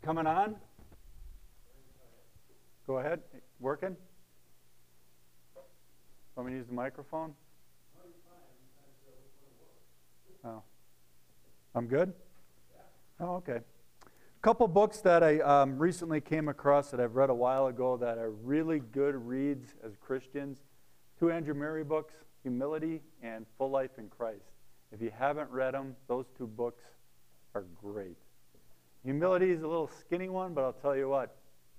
Coming on? Go ahead. Working? Want me to use the microphone? Oh. I'm good? Oh, okay. A couple books that I recently came across that I've read a while ago that are really good reads as Christians. Two Andrew Murray books, Humility and Full Life in Christ. If you haven't read them, those two books are great. Humility is a little skinny one, but I'll tell you what,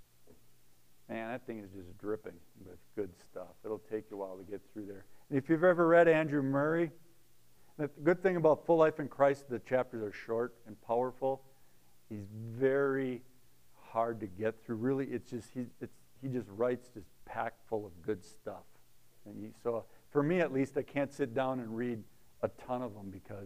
man, that thing is just dripping with good stuff. It'll take you a while to get through there. And if you've ever read Andrew Murray, the good thing about Full Life in Christ, the chapters are short and powerful. He's very hard to get through. Really, it's just he just writes just packed full of good stuff. And so for me, at least, I can't sit down and read a ton of them because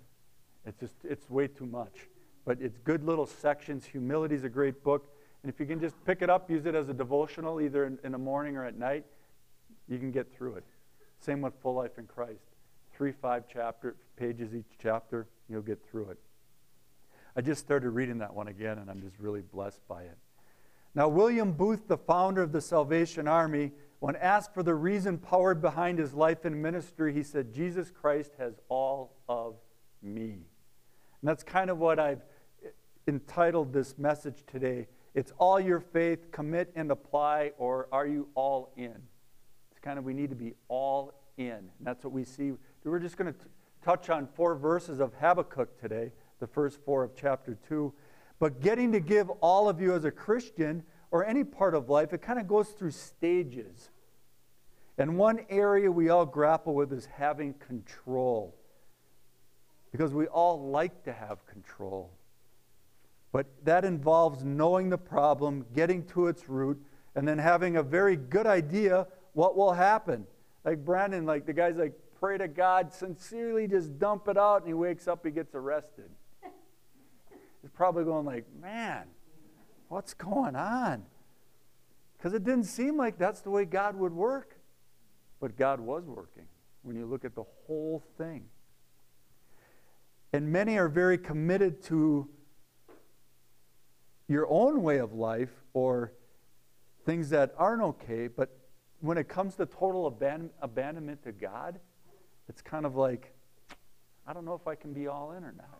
it's way too much. But it's good little sections. Humility is a great book. And if you can just pick it up, use it as a devotional, either in the morning or at night, you can get through it. Same with Full Life in Christ. 3-5 pages each chapter, you'll get through it. I just started reading that one again, and I'm just really blessed by it. Now, William Booth, the founder of the Salvation Army, when asked for the reason powered behind his life and ministry, he said, Jesus Christ has all of me. And that's kind of what I've entitled this message today. It's all your faith, commit and apply, or are you all in? It's kind of, we need to be all in. And that's what we see. We're just going to touch on 4 verses of Habakkuk today, the first 4 of chapter 2. But getting to give all of you as a Christian, or any part of life, it kind of goes through stages. And one area we all grapple with is having control. Because we all like to have control. But that involves knowing the problem, getting to its root, and then having a very good idea what will happen. Like Brandon, like the guy's like, pray to God, sincerely just dump it out, and he wakes up, he gets arrested. He's probably going like, man, what's going on? Because it didn't seem like that's the way God would work. But God was working when you look at the whole thing. And many are very committed to your own way of life or things that aren't okay, but when it comes to total abandonment to God, it's kind of like, I don't know if I can be all in or not.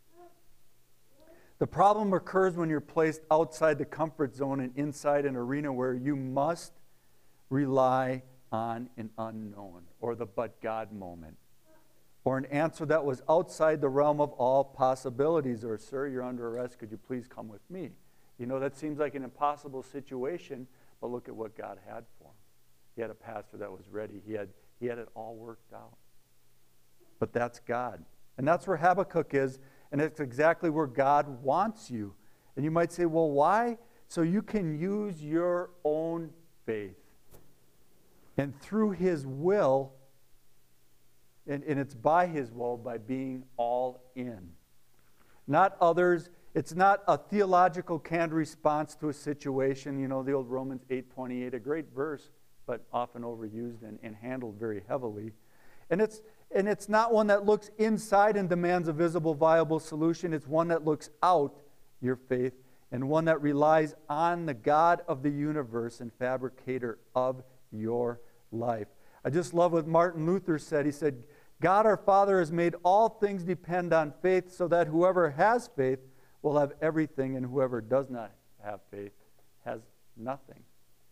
The problem occurs when you're placed outside the comfort zone and inside an arena where you must rely on an unknown or the but God moment, or an answer that was outside the realm of all possibilities, or, sir, you're under arrest, could you please come with me? You know, that seems like an impossible situation, but look at what God had for him. He had a pastor that was ready. He had it all worked out. But that's God. And that's where Habakkuk is, and it's exactly where God wants you. And you might say, well, why? So you can use your own faith. And through His will, and it's by His will, by being all in. Not others. It's not a theological canned response to a situation. You know, the old Romans 8:28, a great verse, but often overused and handled very heavily. And it's not one that looks inside and demands a visible, viable solution. It's one that looks out, your faith, and one that relies on the God of the universe and fabricator of your life. I just love what Martin Luther said. He said, God our Father has made all things depend on faith so that whoever has faith will have everything, and whoever does not have faith has nothing.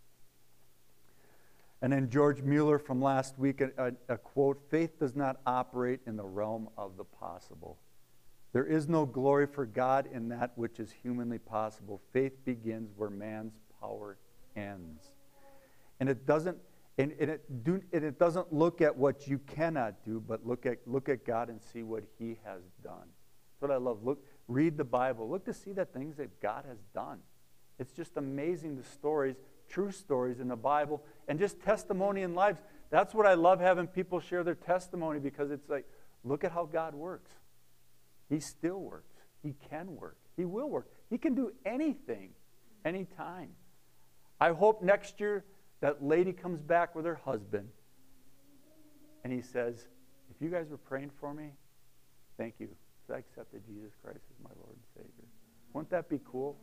And then George Mueller from last week, a quote, faith does not operate in the realm of the possible. There is no glory for God in that which is humanly possible. Faith begins where man's power ends. And it doesn't look at what you cannot do, but look at God and see what He has done. That's what I love. Read the Bible. Look to see the things that God has done. It's just amazing, the stories, true stories in the Bible, and just testimony in lives. That's what I love, having people share their testimony, because it's like, look at how God works. He still works. He can work. He will work. He can do anything, anytime. I hope next year that lady comes back with her husband and he says, if you guys were praying for me, thank you. So I accepted Jesus Christ as my Lord and Savior. Wouldn't that be cool?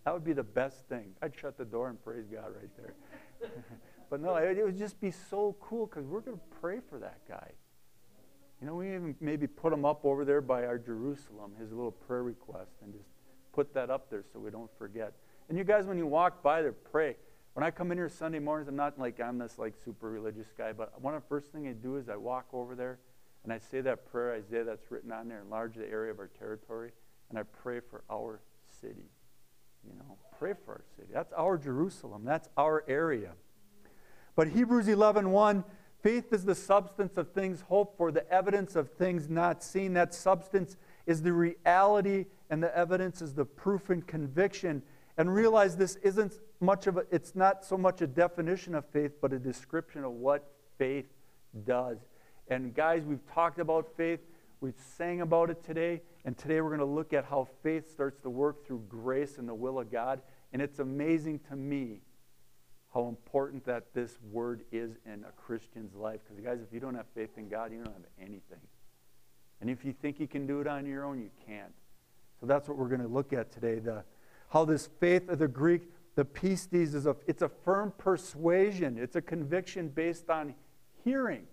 That would be the best thing. I'd shut the door and praise God right there. But no, it would just be so cool because we're going to pray for that guy. You know, we even maybe put him up over there by our Jerusalem, his little prayer request, and just put that up there so we don't forget. And you guys, when you walk by there, pray. When I come in here Sunday mornings, I'm this super religious guy, but one of the first things I do is I walk over there and I say that prayer, Isaiah, that's written on there, enlarge the area of our territory, and I pray for our city. You know, pray for our city. That's our Jerusalem. That's our area. But Hebrews 11:1, faith is the substance of things hoped for, the evidence of things not seen. That substance is the reality, and the evidence is the proof and conviction. And realize this isn't it's not so much a definition of faith, but a description of what faith does. And guys, we've talked about faith. We've sang about it today. And today we're going to look at how faith starts to work through grace and the will of God. And it's amazing to me how important that this word is in a Christian's life. Because guys, if you don't have faith in God, you don't have anything. And if you think you can do it on your own, you can't. So that's what we're going to look at today. How this faith of the Greek, the pistis, it's a firm persuasion. It's a conviction based on hearing.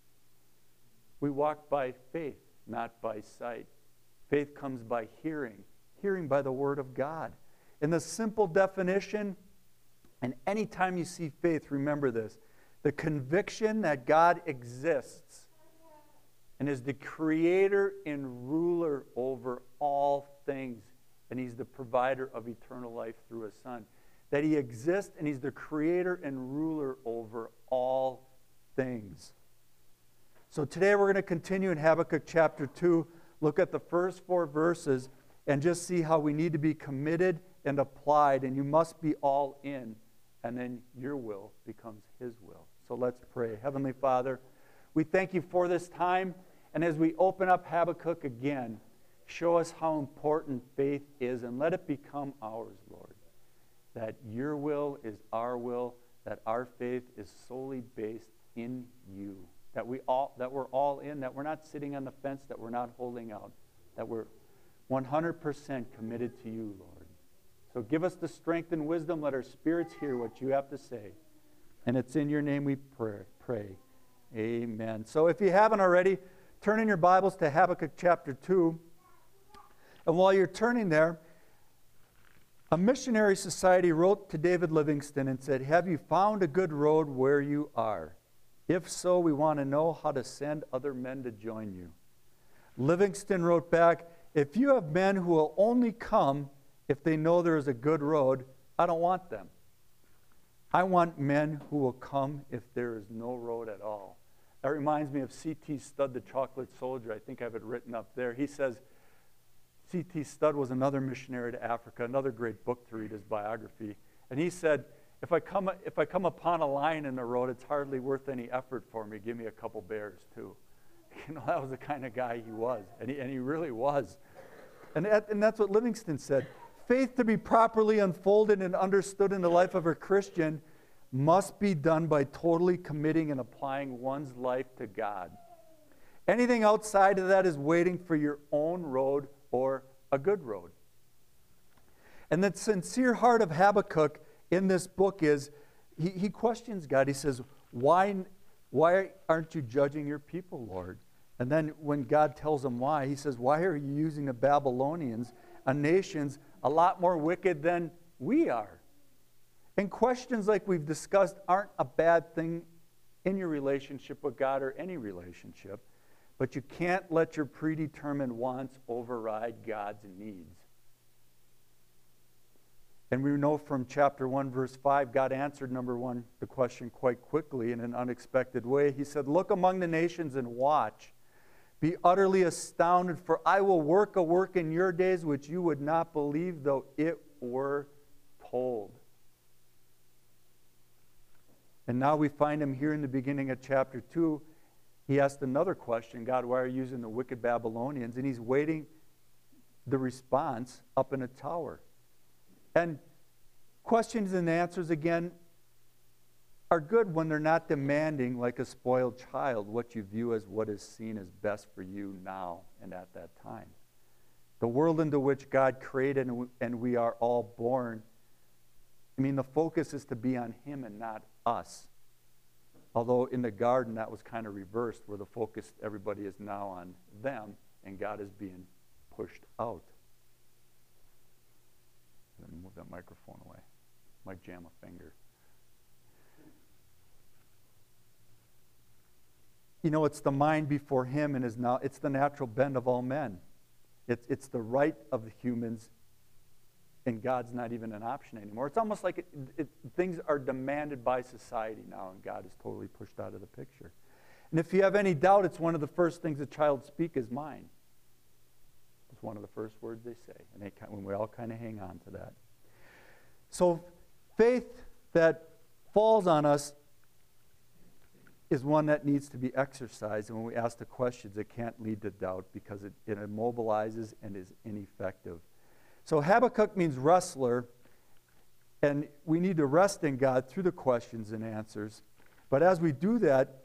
We walk by faith, not by sight. Faith comes by hearing by the Word of God. In the simple definition, and anytime you see faith, remember this, the conviction that God exists and is the creator and ruler over all things, and He's the provider of eternal life through His Son. That He exists and He's the creator and ruler over all things. So today we're going to continue in Habakkuk chapter 2, look at the first 4 verses, and just see how we need to be committed and applied, and you must be all in, and then your will becomes His will. So let's pray. Heavenly Father, we thank You for this time, and as we open up Habakkuk again, show us how important faith is, and let it become ours, Lord. That Your will is our will, that our faith is solely based in You. That we're all in, that we're not sitting on the fence, that we're not holding out, that we're 100% committed to You, Lord. So give us the strength and wisdom. Let our spirits hear what You have to say. And it's in Your name we pray. Amen. So if you haven't already, turn in your Bibles to Habakkuk chapter 2. And while you're turning there, a missionary society wrote to David Livingstone and said, "Have you found a good road where you are? If so, we want to know how to send other men to join you." Livingstone wrote back, "If you have men who will only come if they know there is a good road, I don't want them. I want men who will come if there is no road at all." That reminds me of C.T. Studd, the Chocolate Soldier. I think I have it written up there. He says, C.T. Studd was another missionary to Africa, another great book to read, his biography. And he said, if I come upon a lion in the road, it's hardly worth any effort for me. Give me a couple bears, too. You know, that was the kind of guy he was. And he really was. And that's what Livingstone said. Faith to be properly unfolded and understood in the life of a Christian must be done by totally committing and applying one's life to God. Anything outside of that is waiting for your own road or a good road. And the sincere heart of Habakkuk in this book is, he questions God. He says, why aren't you judging your people, Lord? And then when God tells him why, he says, why are you using the Babylonians, a nation a lot more wicked than we are? And questions like we've discussed aren't a bad thing in your relationship with God or any relationship, but you can't let your predetermined wants override God's needs. And we know from chapter 1, verse 5, God answered, number 1, the question quite quickly in an unexpected way. He said, "Look among the nations and watch. Be utterly astounded, for I will work a work in your days which you would not believe, though it were told." And now we find him here in the beginning of chapter 2. He asked another question, God, why are you using the wicked Babylonians? And he's waiting the response up in a tower. And questions and answers, again, are good when they're not demanding, like a spoiled child, what you view as what is seen as best for you now and at that time. the world into which God created and we are all born, I mean, the focus is to be on him and not us. Although in the garden, that was kind of reversed, where the focus, everybody is now on them, and God is being pushed out. Let me move that microphone away. Might jam a finger. You know, it's the mind before him, and it's the natural bend of all men. It's the right of the humans, and God's not even an option anymore. It's almost like things are demanded by society now, and God is totally pushed out of the picture. And if you have any doubt, it's one of the first things a child speaks is mine. It's one of the first words they say, and we all kind of hang on to that. So faith that falls on us is one that needs to be exercised, and when we ask the questions, it can't lead to doubt because it immobilizes and is ineffective. So Habakkuk means wrestler, and we need to rest in God through the questions and answers. But as we do that,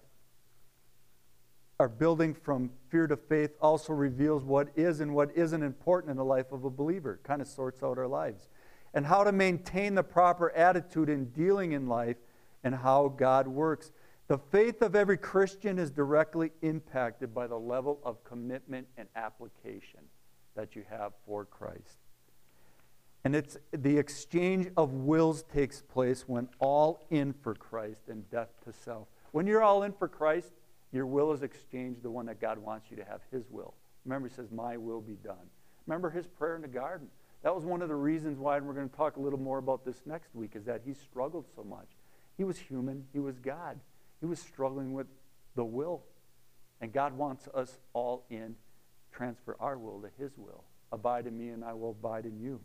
our building from fear to faith also reveals what is and what isn't important in the life of a believer. It kind of sorts out our lives. And how to maintain the proper attitude in dealing in life and how God works. The faith of every Christian is directly impacted by the level of commitment and application that you have for Christ. And it's the exchange of wills takes place when all in for Christ and death to self. When you're all in for Christ, your will is exchanged, the one that God wants you to have, his will. Remember, he says, my will be done. Remember his prayer in the garden. That was one of the reasons why, and we're going to talk a little more about this next week, is that he struggled so much. He was human. He was God. He was struggling with the will. And God wants us all in, transfer our will to his will. Abide in me and I will abide in you.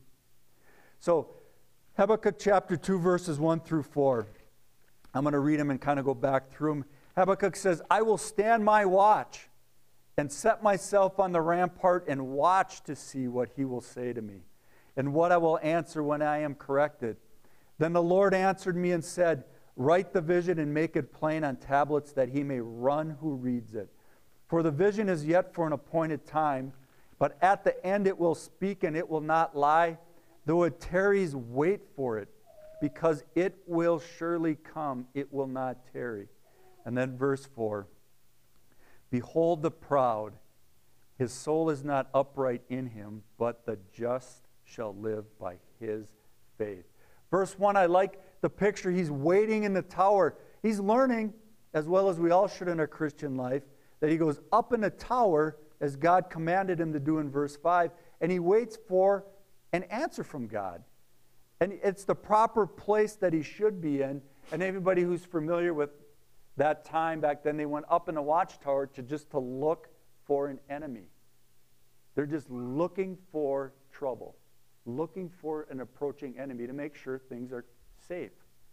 So, Habakkuk chapter 2, verses 1 through 4. I'm going to read them and kind of go back through them. Habakkuk says, I will stand my watch and set myself on the rampart and watch to see what he will say to me and what I will answer when I am corrected. Then the Lord answered me and said, write the vision and make it plain on tablets that he may run who reads it. For the vision is yet for an appointed time, but at the end it will speak and it will not lie. Though it tarries, wait for it, because it will surely come, it will not tarry. And then verse 4, behold the proud, his soul is not upright in him, but the just shall live by his faith. Verse 1, I like the picture. He's waiting in the tower. He's learning, as well as we all should in our Christian life, that he goes up in the tower as God commanded him to do in verse 5, and he waits for an answer from God. And it's the proper place that he should be in. And everybody who's familiar with that time back then, they went up in the watchtower to look for an enemy. They're just looking for trouble, looking for an approaching enemy to make sure things are safe.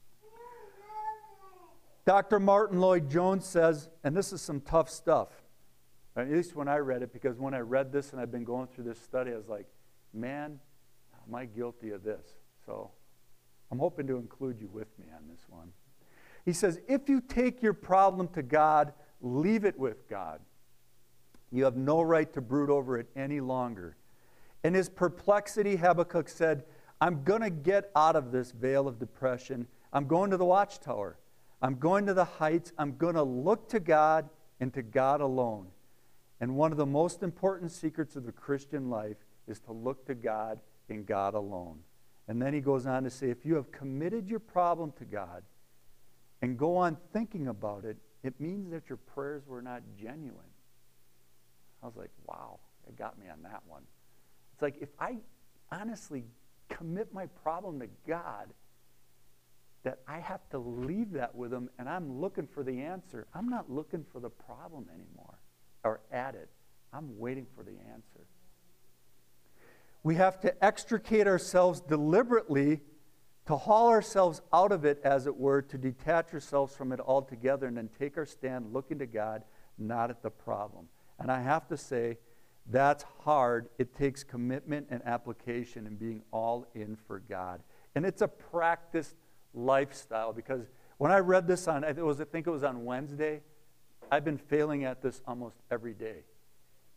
Dr. Martin Lloyd-Jones says, and this is some tough stuff, at least when I read it, because when I read this and I've been going through this study, I was like, man, am I guilty of this? So I'm hoping to include you with me on this one. He says, if you take your problem to God, leave it with God. You have no right to brood over it any longer. In his perplexity, Habakkuk said, I'm going to get out of this veil of depression. I'm going to the watchtower. I'm going to the heights. I'm going to look to God and to God alone. And one of the most important secrets of the Christian life is to look to God and God alone. And then he goes on to say, if you have committed your problem to God and go on thinking about it, it means that your prayers were not genuine. I was like, wow, it got me on that one. It's like, if I honestly commit my problem to God, that I have to leave that with him, and I'm looking for the answer. I'm not looking for the problem anymore, or at it. I'm waiting for the answer. We have to extricate ourselves deliberately, to haul ourselves out of it, as it were, to detach ourselves from it altogether, and then take our stand looking to God, not at the problem. And I have to say, that's hard. It takes commitment and application and being all in for God. And it's a practiced lifestyle, because when I read this I think it was on Wednesday, I've been failing at this almost every day.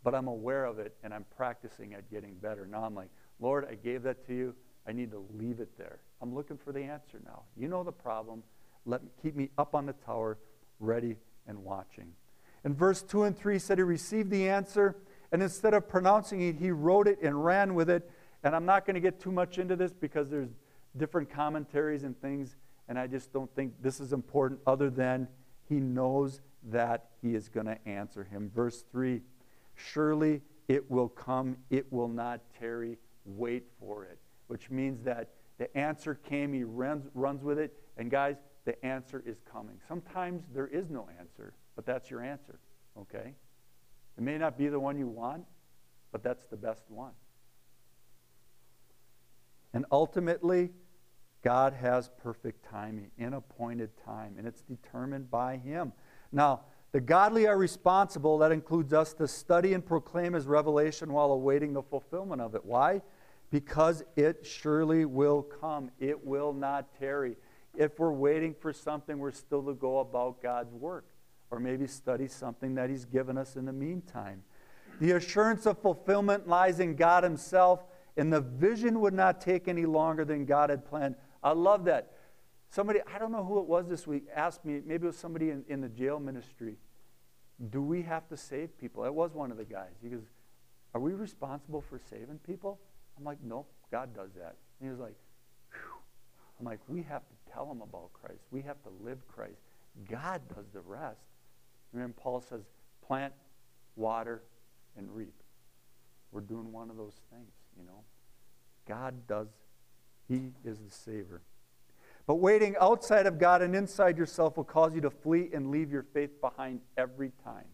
but I'm aware of it, and I'm practicing at getting better. Now I'm like, Lord, I gave that to you. I need to leave it there. I'm looking for the answer now. You know the problem. Keep me up on the tower, ready and watching. In verse 2 and 3 said he received the answer, and instead of pronouncing it, he wrote it and ran with it. And I'm not going to get too much into this because there's different commentaries and things, and I just don't think this is important other than he knows that he is going to answer him. Verse 3, surely it will come, it will not tarry, wait for it. Which means that the answer came, he runs with it, and guys, the answer is coming. Sometimes there is no answer, but that's your answer, okay? It may not be the one you want, but that's the best one. And ultimately, God has perfect timing, in appointed time, and it's determined by him. Now, the godly are responsible. That includes us to study and proclaim his revelation while awaiting the fulfillment of it. Why? Because it surely will come. It will not tarry. If we're waiting for something, we're still to go about God's work, or maybe study something that he's given us in the meantime. The assurance of fulfillment lies in God himself, and the vision would not take any longer than God had planned. I love that. Somebody, I don't know who it was this week, asked me, maybe it was somebody in the jail ministry, do we have to save people? It was one of the guys. He goes, are we responsible for saving people? I'm like, no, God does that. And he was like, whew. I'm like, we have to tell them about Christ. We have to live Christ. God does the rest. And then Paul says, plant, water, and reap. We're doing one of those things, you know. God does. He is the Savior. But waiting outside of God and inside yourself will cause you to flee and leave your faith behind every time.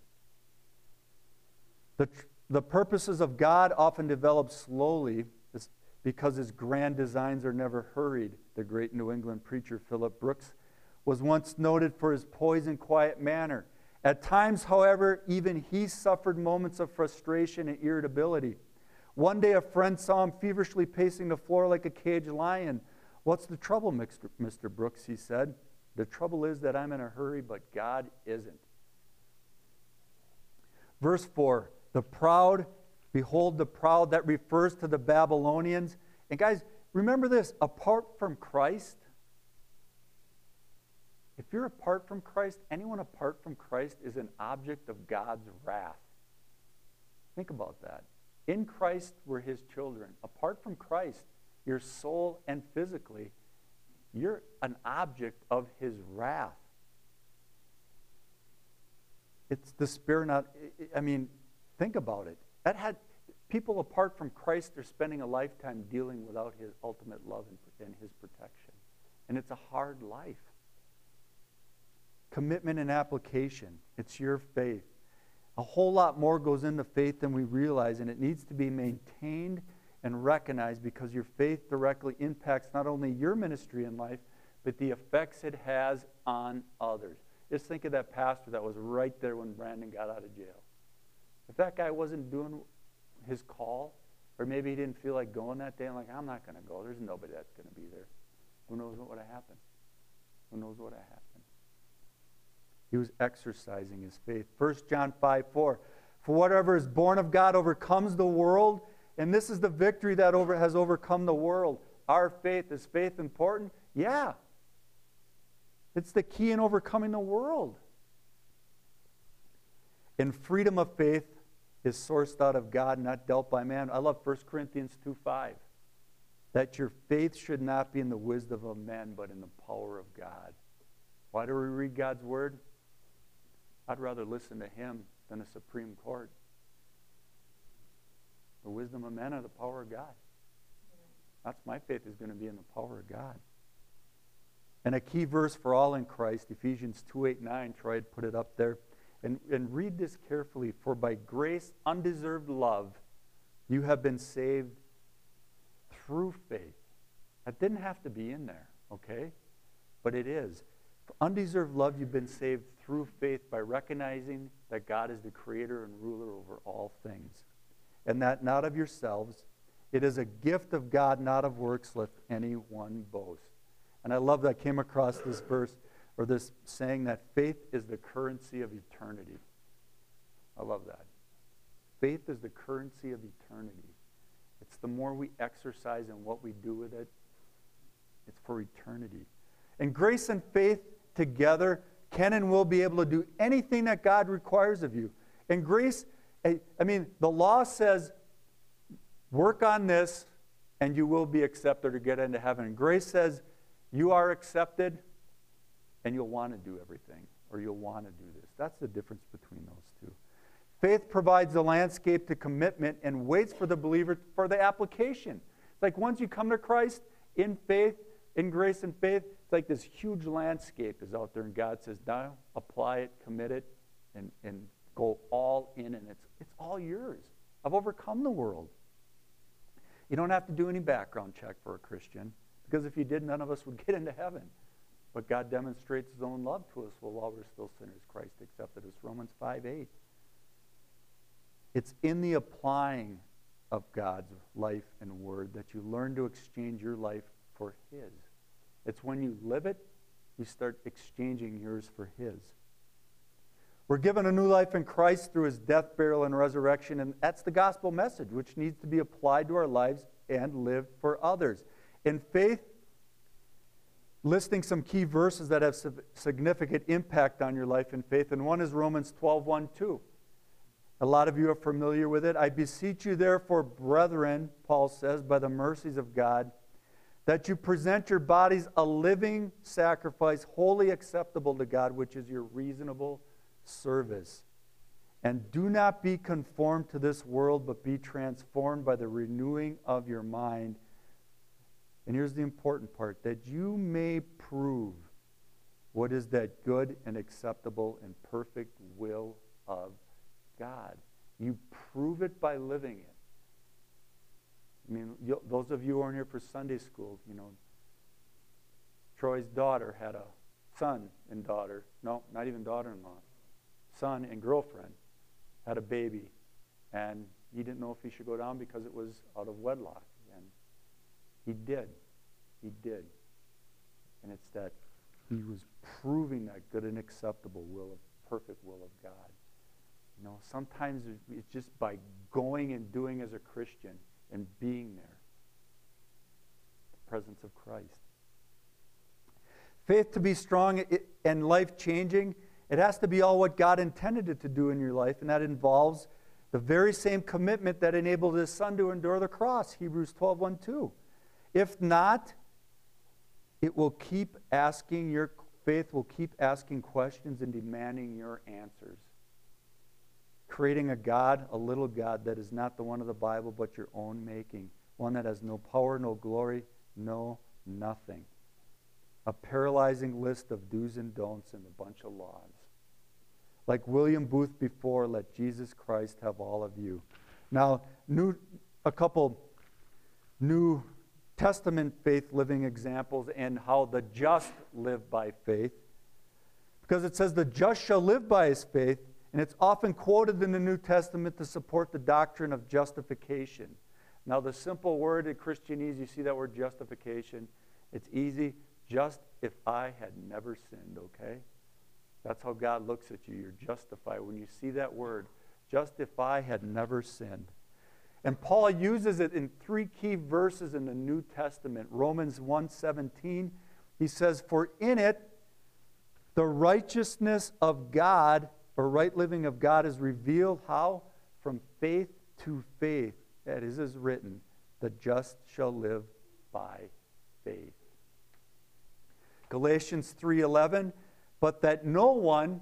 The purposes of God often develop slowly because his grand designs are never hurried. The great New England preacher Philip Brooks was once noted for his poised and quiet manner. At times, however, even he suffered moments of frustration and irritability. One day a friend saw him feverishly pacing the floor like a caged lion. What's the trouble, Mr. Brooks, he said. The trouble is that I'm in a hurry, but God isn't. Verse 4, the proud, behold the proud, that refers to the Babylonians. And guys, remember this, apart from Christ, if you're apart from Christ, anyone apart from Christ is an object of God's wrath. Think about that. In Christ, we're his children. Apart from Christ, your soul and physically, you're an object of his wrath. It's the spirit, think about it. That had people apart from Christ are spending a lifetime dealing without his ultimate love and his protection. And it's a hard life. Commitment and application. It's your faith. A whole lot more goes into faith than we realize, and it needs to be maintained and recognized because your faith directly impacts not only your ministry in life, but the effects it has on others. Just think of that pastor that was right there when Brandon got out of jail. If that guy wasn't doing his call, or maybe he didn't feel like going that day, I'm like, I'm not going to go. There's nobody that's going to be there. Who knows what would have happened? Who knows what would have happened? He was exercising his faith. 1 John 5:4. For whatever is born of God overcomes the world, and this is the victory that has overcome the world. Our faith. Is faith important? Yeah. It's the key in overcoming the world. And freedom of faith is sourced out of God, not dealt by man. I love 1 Corinthians 2:5. That your faith should not be in the wisdom of men, but in the power of God. Why do we read God's word? I'd rather listen to him than a Supreme Court. The wisdom of men or the power of God. That's my faith is going to be in the power of God. And a key verse for all in Christ, Ephesians 2:8-9, Troy had put it up there. And read this carefully. For by grace, undeserved love, you have been saved through faith. That didn't have to be in there, okay? But it is. For undeserved love, you've been saved through faith by recognizing that God is the creator and ruler over all things. And that not of yourselves. It is a gift of God, not of works, lest anyone boast. And I love that I came across this verse, or this saying that faith is the currency of eternity. I love that. faith is the currency of eternity. It's the more we exercise and what we do with it, it's for eternity. And grace and faith together can and will be able to do anything that God requires of you. And grace, I mean, the law says, work on this and you will be accepted or get into heaven. And grace says, you are accepted and you'll want to do everything, or you'll want to do this. That's the difference between those two. Faith provides the landscape to commitment and waits for the believer for the application. It's like once you come to Christ in faith, in grace and faith, it's like this huge landscape is out there, and God says, now apply it, commit it, and go all in, and it's all yours. I've overcome the world. You don't have to do any background check for a Christian, because if you did, none of us would get into heaven. But God demonstrates his own love to us while we're still sinners. Christ accepted us. Romans 5:8. It's in the applying of God's life and word that you learn to exchange your life for his. It's when you live it, you start exchanging yours for his. We're given a new life in Christ through his death, burial, and resurrection, and that's the gospel message, which needs to be applied to our lives and lived for others. In faith, listing some key verses that have significant impact on your life in faith, and one is Romans 12:1-2. A lot of you are familiar with it. I beseech you therefore, brethren, Paul says, by the mercies of God, that you present your bodies a living sacrifice, wholly acceptable to God, which is your reasonable service. And do not be conformed to this world, but be transformed by the renewing of your mind. And here's the important part, that you may prove what is that good and acceptable and perfect will of God. You prove it by living it. I mean, those of you who aren't here for Sunday school, you know, Troy's daughter had a son and daughter, no, not even daughter-in-law, son and girlfriend had a baby, and he didn't know if he should go down because it was out of wedlock. And he did. He did. And it's that he was proving that good and acceptable will of perfect will of God. You know, sometimes it's just by going and doing as a Christian and being there. The presence of Christ. Faith to be strong and life-changing, it has to be all what God intended it to do in your life, and that involves the very same commitment that enabled his son to endure the cross, Hebrews 12:1-2. If not, it will keep asking, your faith will keep asking questions and demanding your answers. Creating a God, a little God that is not the one of the Bible, but your own making. One that has no power, no glory, no nothing. A paralyzing list of do's and don'ts and a bunch of laws. Like William Booth before, let Jesus Christ have all of you. Now, a couple New Testament faith living examples and how the just live by faith. Because it says the just shall live by his faith, and it's often quoted in the New Testament to support the doctrine of justification. Now, the simple word in Christianese, you see that word justification. It's easy. Just if I had never sinned, okay? That's how God looks at you. You're justified. When you see that word, just if I had never sinned. And Paul uses it in 3 key verses in the New Testament. Romans 1:17, he says, for in it the righteousness of God, or right living of God, is revealed how? From faith to faith. That is written, the just shall live by faith. Galatians 3:11, but that no one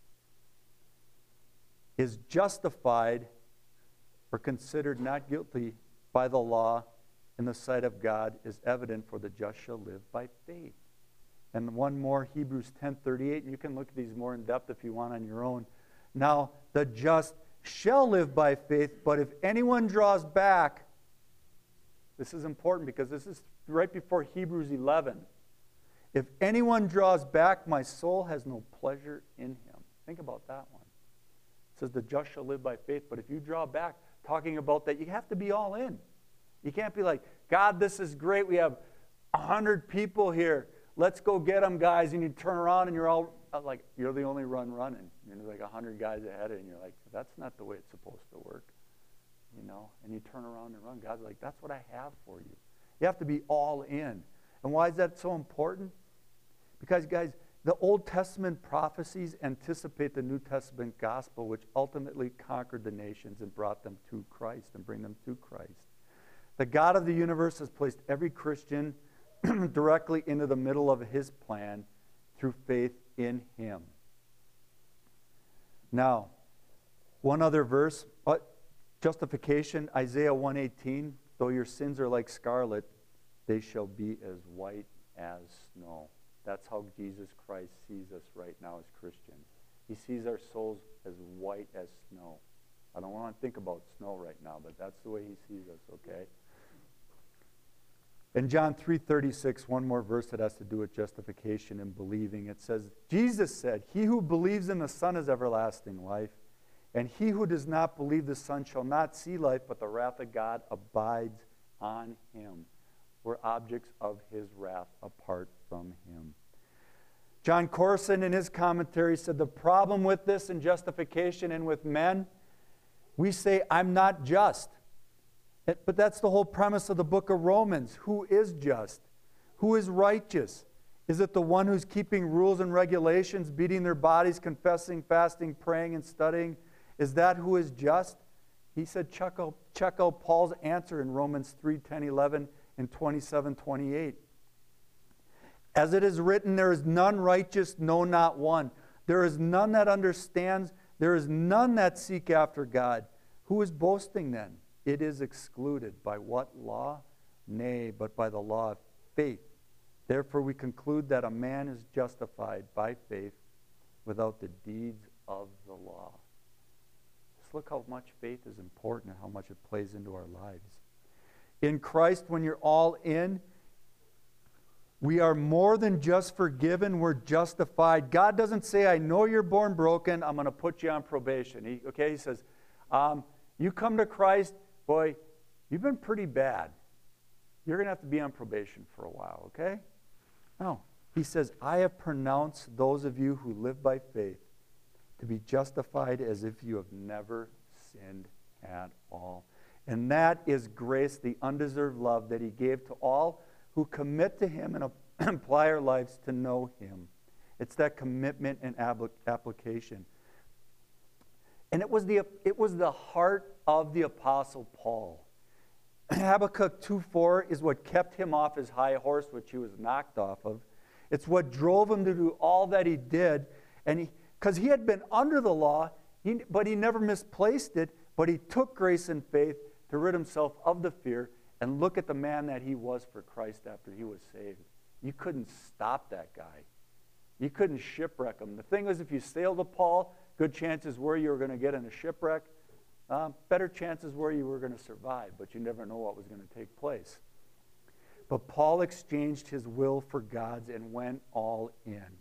is justified or considered not guilty by the law in the sight of God is evident, for the just shall live by faith. And one more, Hebrews 10:38, and you can look at these more in depth if you want on your own. Now, the just shall live by faith, but if anyone draws back, this is important because this is right before Hebrews 11. If anyone draws back, my soul has no pleasure in him. Think about that one. It says the just shall live by faith, but if you draw back, talking about that, you have to be all in. You can't be like, God, this is great. We have 100 people here. Let's go get them, guys. And you turn around and you're all like, you're the only one running. There's like 100 guys ahead of you, and you're like, that's not the way it's supposed to work. and you turn around and run. God's like, that's what I have for you. You have to be all in. And why is that so important? Because, guys, the Old Testament prophecies anticipate the New Testament gospel, which ultimately conquered the nations and brought them to Christ and bring them to Christ. The God of the universe has placed every Christian directly into the middle of his plan through faith in him. Now, one other verse, justification, Isaiah 1:18, though your sins are like scarlet, they shall be as white as snow. That's how Jesus Christ sees us right now as Christians. He sees our souls as white as snow. I don't want to think about snow right now, but that's the way he sees us, okay? In John 3:36, one more verse that has to do with justification and believing. It says, Jesus said, he who believes in the Son has everlasting life, and he who does not believe the Son shall not see life, but the wrath of God abides on him. We're objects of his wrath apart from him. John Corson, in his commentary, said the problem with this in justification and with men, we say, I'm not just. But that's the whole premise of the book of Romans. Who is just? Who is righteous? Is it the one who's keeping rules and regulations, beating their bodies, confessing, fasting, praying, and studying? Is that who is just? He said, check out Paul's answer in Romans 3:10, 11, and 27, 28. As it is written, there is none righteous, no, not one. There is none that understands. There is none that seek after God. Who is boasting then? It is excluded. By what law? Nay, but by the law of faith. Therefore we conclude that a man is justified by faith without the deeds of the law. Just look how much faith is important and how much it plays into our lives. In Christ, when you're all in, we are more than just forgiven, we're justified. God doesn't say, I know you're born broken, I'm going to put you on probation. He says, you come to Christ, boy, you've been pretty bad. You're going to have to be on probation for a while, okay? No. He says, I have pronounced those of you who live by faith to be justified as if you have never sinned at all. And that is grace, the undeserved love that he gave to all who commit to him and apply our lives to know him. It's that commitment and application. And it was the heart of the Apostle Paul. Habakkuk 2:4 is what kept him off his high horse, which he was knocked off of. It's what drove him to do all that he did. And because he had been under the law, but he never misplaced it, but he took grace and faith to rid himself of the fear and look at the man that he was for Christ after he was saved. You couldn't stop that guy. You couldn't shipwreck him. The thing was, if you sailed with Paul, good chances were you were going to get in a shipwreck. Better chances were you were going to survive, but you never know what was going to take place. But Paul exchanged his will for God's and went all in.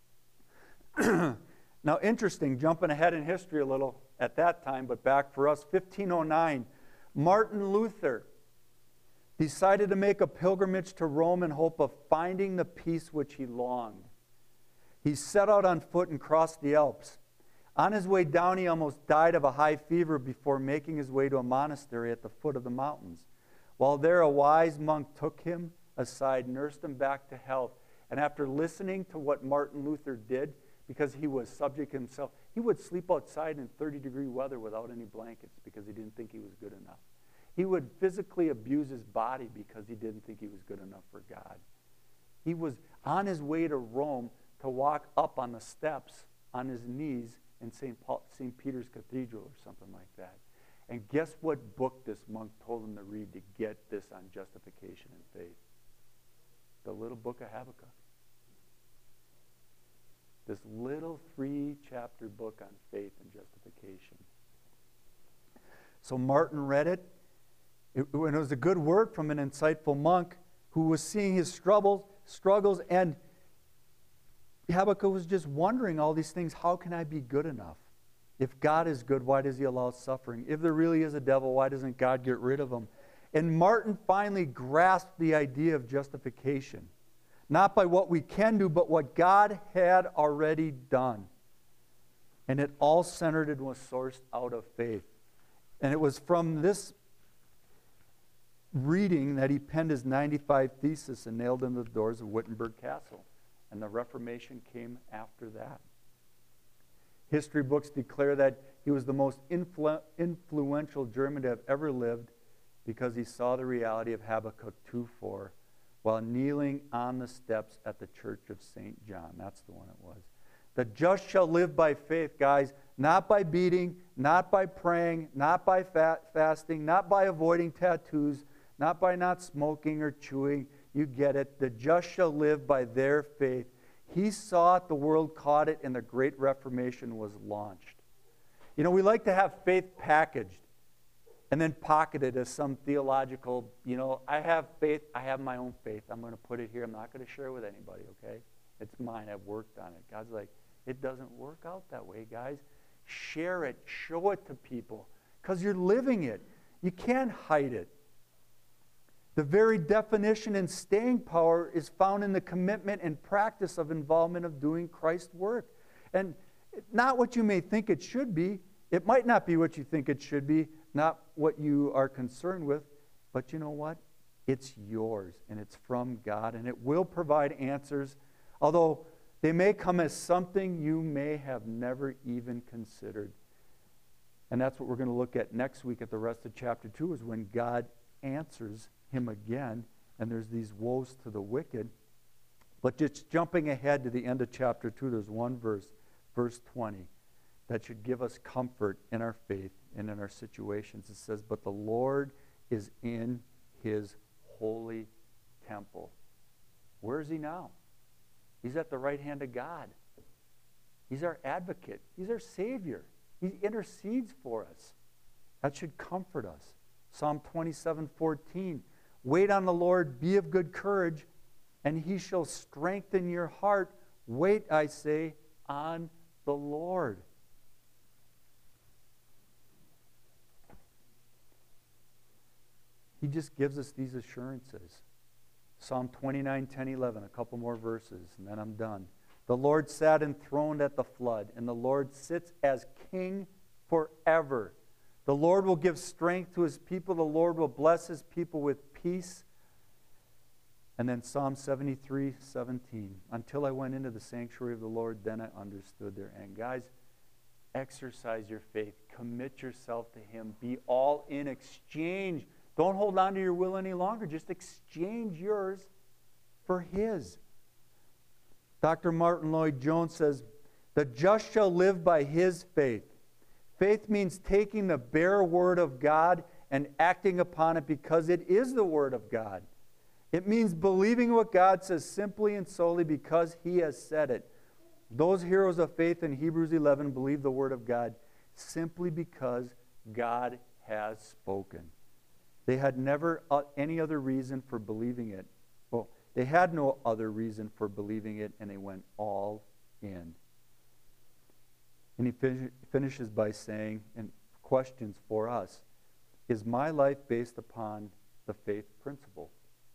Now, interesting, jumping ahead in history a little at that time, but back for us, 1509, Martin Luther decided to make a pilgrimage to Rome in hope of finding the peace which he longed. He set out on foot and crossed the Alps. On his way down, he almost died of a high fever before making his way to a monastery at the foot of the mountains. While there, a wise monk took him aside, nursed him back to health, and after listening to what Martin Luther did, because he was subject himself, he would sleep outside in 30-degree weather without any blankets because he didn't think he was good enough. He would physically abuse his body because he didn't think he was good enough for God. He was on his way to Rome to walk up on the steps on his knees in St. Peter's Cathedral or something like that. And guess what book this monk told him to read to get this on justification and faith? The little book of Habakkuk. This little 3-chapter book on faith and justification. So Martin read it. It was a good word from an insightful monk who was seeing his struggles, and Habakkuk was just wondering all these things. How can I be good enough? If God is good, why does he allow suffering? If there really is a devil, why doesn't God get rid of him? And Martin finally grasped the idea of justification. Not by what we can do, but what God had already done. And it all centered and was sourced out of faith. And it was from this reading that he penned his 95 Thesis and nailed them to the doors of Wittenberg Castle. And the Reformation came after that. History books declare that he was the most influential German to have ever lived because he saw the reality of Habakkuk 2:4 while kneeling on the steps at the Church of St. John. That's the one it was. The just shall live by faith, guys, not by beating, not by praying, not by fasting, not by avoiding tattoos, not by not smoking or chewing. You get it. The just shall live by their faith. He saw it, the world caught it, and the Great Reformation was launched. You know, we like to have faith packaged and then pocketed as some theological, I have faith, I have my own faith. I'm going to put it here. I'm not going to share it with anybody, okay? It's mine. I've worked on it. God's like, it doesn't work out that way, guys. Share it. Show it to people because you're living it. You can't hide it. The very definition and staying power is found in the commitment and practice of involvement of doing Christ's work. And not what you may think it should be. It might not be what you think it should be, not what you are concerned with, but you know what? It's yours, and it's from God, and it will provide answers, although they may come as something you may have never even considered. And that's what we're going to look at next week at the rest of chapter 2, is when God answers him again, and there's these woes to the wicked. But just jumping ahead to the end of chapter 2, there's one verse, verse 20, that should give us comfort in our faith and in our situations. It says, but the Lord is in his holy temple. Where is he now? He's at the right hand of God. He's our advocate. He's our Savior. He intercedes for us. That should comfort us. Psalm 27:14. Wait on the Lord, be of good courage, and he shall strengthen your heart. Wait, I say, on the Lord. He just gives us these assurances. Psalm 29:10-11, a couple more verses, and then I'm done. The Lord sat enthroned at the flood, and the Lord sits as king forever. The Lord will give strength to his people. The Lord will bless his people with peace. And then Psalm 73:17. Until I went into the sanctuary of the Lord, then I understood their end. Guys, exercise your faith. Commit yourself to him. Be all in. Exchange. Don't hold on to your will any longer. Just exchange yours for his. Dr. Martin Lloyd-Jones says, the just shall live by his faith. Faith means taking the bare word of God and acting upon it because it is the word of God. It means believing what God says simply and solely because he has said it. Those heroes of faith in Hebrews 11 believe the word of God simply because God has spoken. They had never any other reason for believing it. Well, they had no other reason for believing it, and they went all in. And he finishes by saying, and questions for us, is my life based upon the faith principle?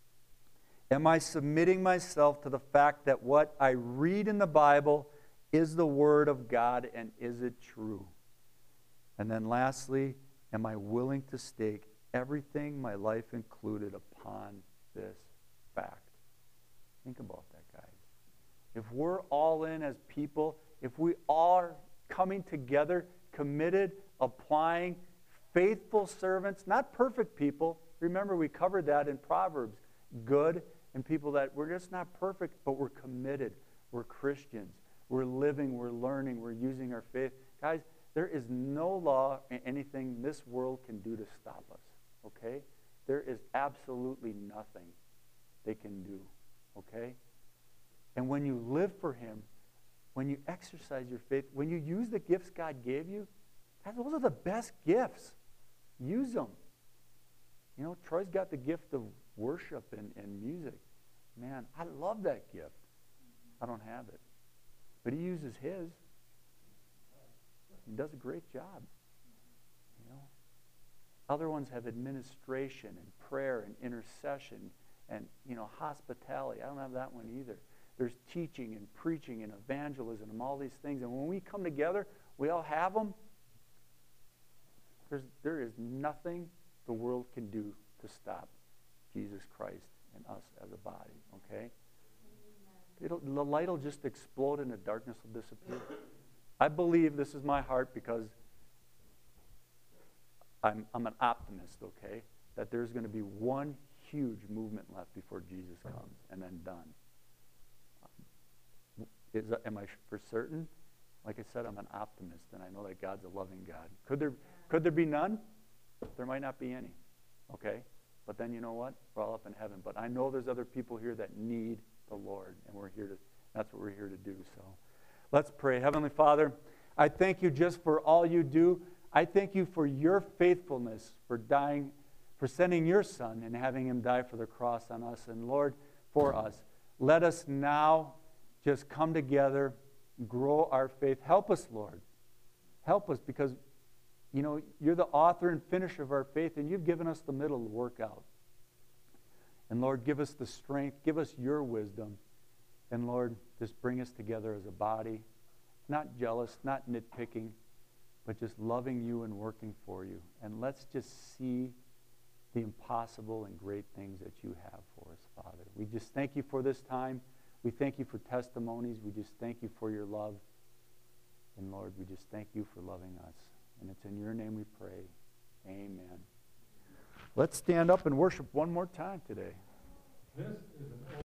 Am I submitting myself to the fact that what I read in the Bible is the Word of God, and is it true? And then lastly, am I willing to stake everything, my life included, upon this fact? Think about that, guys. If we're all in as people, if we are coming together, committed, applying, faithful servants, not perfect people. Remember, we covered that in Proverbs. Good, and people that we're just not perfect, but we're committed. We're Christians. We're living, we're learning, we're using our faith. Guys, there is no law or anything this world can do to stop us, okay? There is absolutely nothing they can do, okay? And when you live for him, when you exercise your faith, when you use the gifts God gave you, guys, those are the best gifts. Use them. You know, Troy's got the gift of worship and music. Man, I love that gift. I don't have it. But he uses his. He does a great job. You know, other ones have administration and prayer and intercession and, hospitality. I don't have that one either. There's teaching and preaching and evangelism and all these things. And when we come together, we all have them. There is nothing the world can do to stop Jesus Christ and us as a body, okay? The light will just explode and the darkness will disappear. I believe, this is my heart because I'm an optimist, okay, that there's going to be one huge movement left before Jesus comes and then done. Am I for certain? Like I said, I'm an optimist, and I know that God's a loving God. Could there be none? There might not be any, okay? But then you know what? We're all up in heaven. But I know there's other people here that need the Lord, and that's what we're here to do. So let's pray. Heavenly Father, I thank you just for all you do. I thank you for your faithfulness, for dying, for sending your Son and having him die for the cross on us. And Lord, for us, let us now just come together, grow our faith. Help us, Lord. Help us, because you're the author and finisher of our faith, and you've given us the middle to work out. And Lord, give us the strength, give us your wisdom. And Lord, just bring us together as a body, not jealous, not nitpicking, but just loving you and working for you. And let's just see the impossible and great things that you have for us, Father. We just thank you for this time. We thank you for testimonies. We just thank you for your love. And Lord, we just thank you for loving us. And it's in your name we pray. Amen. Let's stand up and worship one more time today. This is an